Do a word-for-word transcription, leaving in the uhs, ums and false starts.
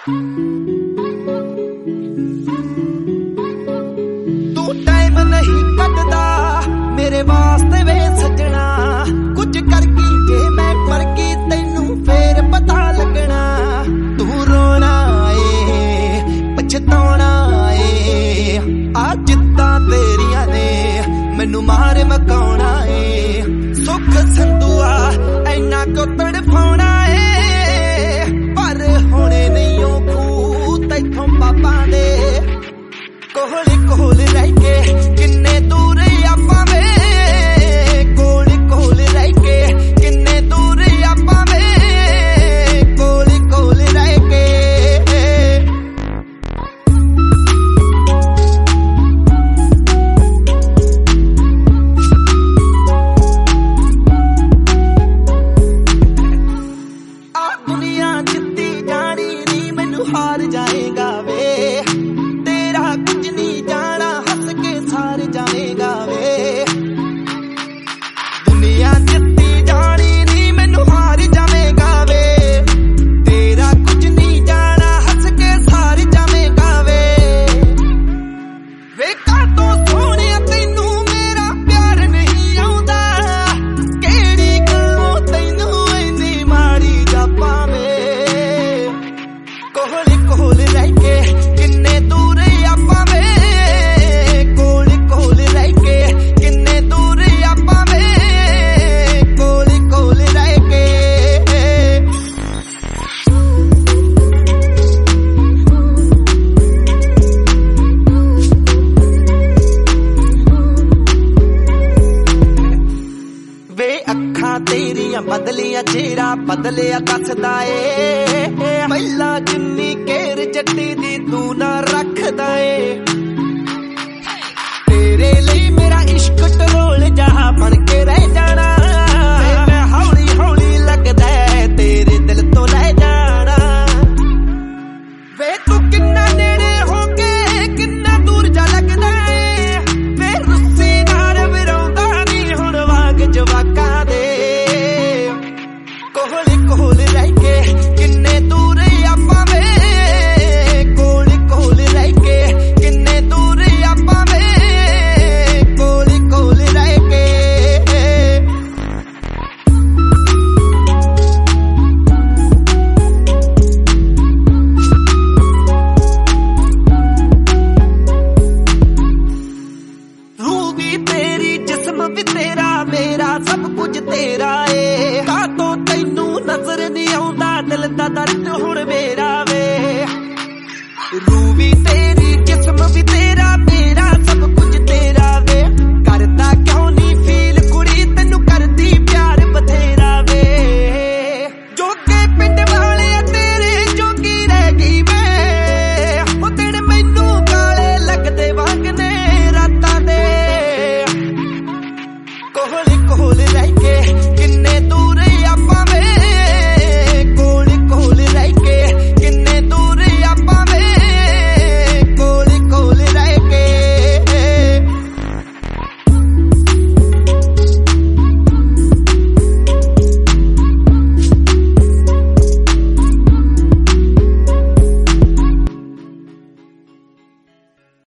तू टाइम नहीं कटदा मेरे वास्ते वे सजना, कुछ करगी जे मैं मरगी तैनू फेर पता लगना। तू रोना ए पछताना ए, आ जिद्दां तेरियां ने मैनू मार मकाउणा ए। सुख संदूआ ऐना क्यों तड़फाउणा ए, पर होणे नहीं ओ खू तैथों पापां दे। कोल कोल रह के किन्ने दूर आपां वे, कोल कोल रह के किन्ने दूर आपां वे, कोल कोल रह के। आ दुनिया जित्ती जानी नी मैनू हार जाएगा वे, दुनिया जित्ती जानी नी मैनू हार जावेगा वे, तेरा कुछ नहीं जाना हस के सार जावेगा वे। वे कातों सोने तैनू मेरा प्यार नहीं आउंदा, केड़ी गल्लों तैनू इन्नी माड़ी जापां वे। कोल कोल रह के किन्ने दूर आपां वे, कोल कोल रह के किन्ने दूर आपां वे, कोल कोल रह के। वे अखां तेरियां बदलियां चेहरा बदलिया दसदा ए, पहिला जिन्नी केर जट्टी दी तू ना रखदा ए। तेरे लिए मेरा इश्क टरोल जहा बन के रह जाना, मैं हौली हौली लगदा है तेरे दिल तो रह जाना। वे तू किन्ना नेड़े हो के किन्ना दूर जा लगदा है, वे रुस्से नाल विरौंदा नी हुण वाग जवाकां दे। कोल कोल रह के किन्ने दूर आपां वे, कोल कोल रह के किन्ने दूर आपां वे, कोल कोल रह के। रूह भी तेरी जिस्म भी तेरा, मेरा सब कुछ तेरा ए। कातों तैनू नजर नहीं आउंदा दिल दा दर्द हुण मेरा वे। रूह भी तेरी जिस्म भी तेरा, मेरा सब कुछ तेरा वे। करदा क्यों नहीं फील कुड़ी तैनू करदी प्यार बथेरा वे। जोगे पिंड वाले तेरे जोगी रह गई मैं, ओ दिन मैनू काले लगदे वांगने रातां दे। कोल कोल रह के